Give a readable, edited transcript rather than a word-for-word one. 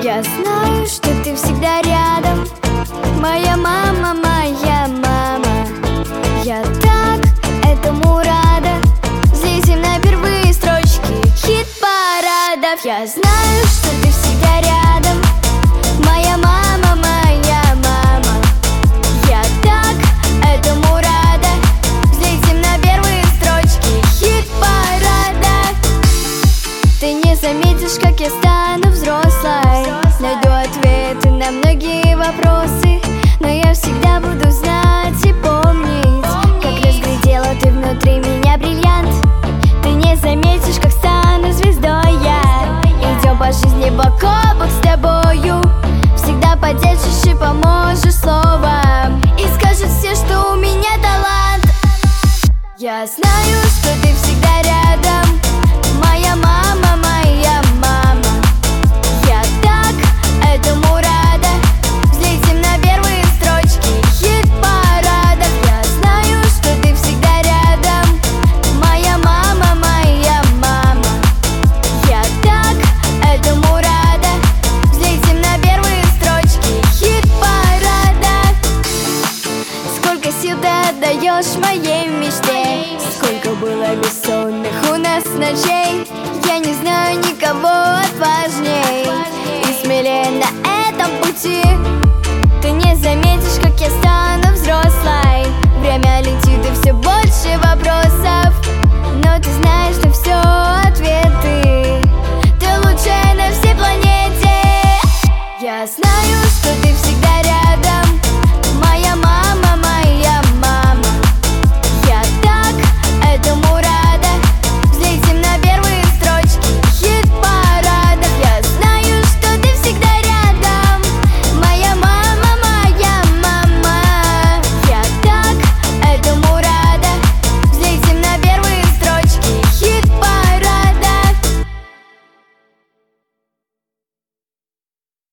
Я знаю, что ты всегда рядом, моя мама, моя мама. Я так этому рада. Взлетим на первые строчки хит-парадов. Я знаю, что ты всегда рядом, моя мама, моя мама. Я так этому рада. Взлетим на первые строчки хит-парада. Ты не заметишь, как я стану взрослой, найду ответы на многие вопросы, но я всегда буду знать и помнить, как разглядела ты внутри меня бриллиант. Ты не заметишь, как стану звездой я. Идем по жизни бок о бок с тобою, всегда поддержишь и поможешь словом, и скажут все, что у меня талант. Я знаю, что ты всегда рядом, моя мама, моя мама. Я так этому рада. Взлетим на первые строчки хит-парадов. Я знаю, что ты всегда рядом, моя мама, моя мама. Я так этому рада. Взлетим на первые строчки хит-парада. Сколько сил ты отдаешь моей мечте, сколько было бессонных у нас ночей. Я не знаю никого отважней и смелее на этом пути. Ты не заметишь, как я стану взрослой. Время летит и все больше вопросов.